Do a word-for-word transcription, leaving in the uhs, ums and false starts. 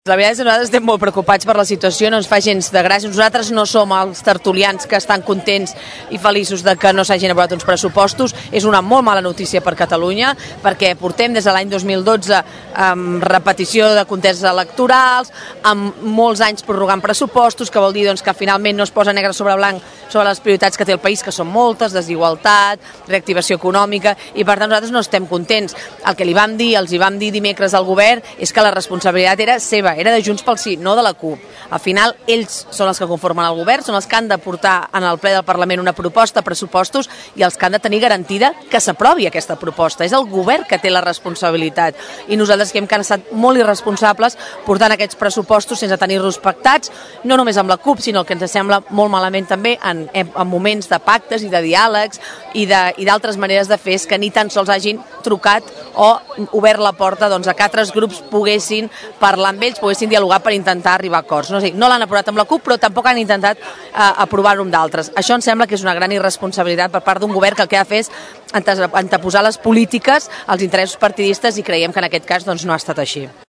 La veritat és que nosaltres estem molt preocupats per la situació, no ens fa gens de gràcia. Nosaltres no som els tertulians que estan contents i feliços de que no s'hagin aprovat uns pressupostos. És una molt mala notícia per Catalunya, perquè portem des de l'any dos mil dotze amb repetició de contests electorals, amb molts anys prorrogant pressupostos, que vol dir doncs, que finalment no es posa negre sobre blanc sobre les prioritats que té el país, que són moltes: desigualtat, reactivació econòmica, i per tant nosaltres no estem contents. El que li vam dir, els hi vam dir dimecres al govern, és que la responsabilitat era seva, era de Junts pel Sí, no de la CUP. Al final, ells són els que conformen el govern, són els que han de portar en el ple del Parlament una proposta, pressupostos, i els que han de tenir garantida que s'aprovi aquesta proposta. És el govern que té la responsabilitat. I nosaltres que hem estat molt irresponsables portant aquests pressupostos sense tenir-los pactats, no només amb la CUP, sinó el que ens sembla molt malament també en, en moments de pactes i de diàlegs i d'altres maneres de fer, és que ni tan sols hagin trucat o obert la porta doncs, a que altres grups poguessin parlar amb ells, poguessin dialogar per intentar arribar a acords. No, no l'han aprovat amb la CUP, però tampoc han intentat eh, aprovar-ho amb d'altres. Això em sembla que és una gran irresponsabilitat per part d'un govern que el que ha de fer és anteposar les polítiques als interessos partidistes, i creiem que en aquest cas doncs, no ha estat així.